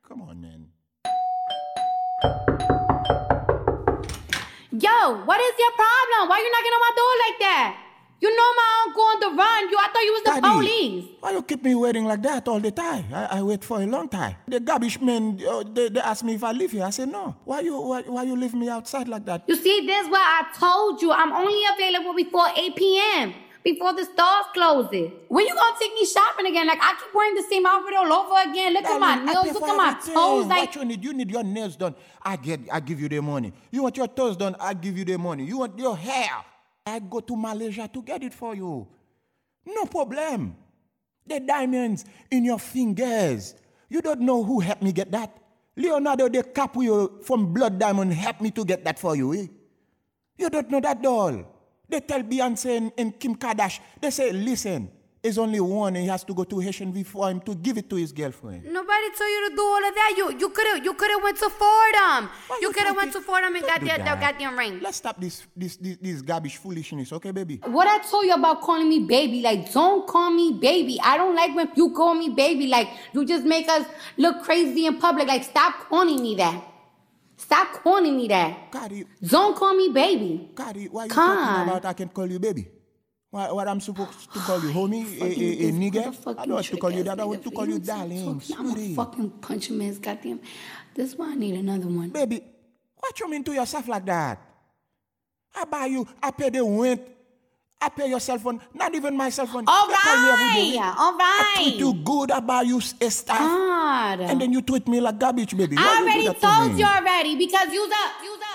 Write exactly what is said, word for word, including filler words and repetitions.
Come on, man. Yo, what is your problem? Why you knocking on my door like that? You know my uncle on the run. You, I thought you was the Daddy, police. Why you keep me waiting like that all the time? I, I wait for a long time. The garbage men, uh, they, they ask me if I live here. I say no. Why you why, why you leave me outside like that? You see, this is what I told you. I'm only available before eight p.m. Before the stores closes. When you gonna take me shopping again? Like, I keep wearing the same outfit all over again. Look Darling, at my I nails. pay Look for at my everything. toes. Like, What you need? You need your nails done. I get. I give you the money. You want your toes done? I give you the money. You want your hair? I go to Malaysia to get it for you. No problem. The diamonds in your fingers. You don't know who helped me get that. Leonardo DiCaprio from Blood Diamond helped me to get that for you. Eh? You don't know that, doll. They tell Beyonce and, and Kim Kardashian, they say, listen, there's only one and he has to go to Haitian V for him to give it to his girlfriend. Nobody told you to do all of that. You you could have you could have went to Fordham. Why You you could have think went it- to Fordham and Don't got do their, their that. goddamn ring. Let's stop this, this, this, this garbage foolishness, okay, baby? What I told you about calling me baby, like, don't call me baby. I don't like when you call me baby. Like, you just make us look crazy in public. Like, stop calling me that. Stop calling me that. Cardi, Don't call me baby. Cardi, why you Come talking on. about I can call you baby? Why, what I'm supposed to call you, homie? A, Fucking a, a this nigga? motherfucking I don't want to call you that. I trick-ass want to nigga. call you You stop darling, talking. I'ma sweetie. fucking punch him in his goddamn. This is why I need another one. Baby, what you mean to yourself like that? I buy you, I pay the rent, I pay your cell phone, not even my cell phone. All You call me every day. right, all I treat you right. good, I buy you a stuff, God. and then you treat me like garbage, baby. Why I you do already that to told me? you already because you's a you's a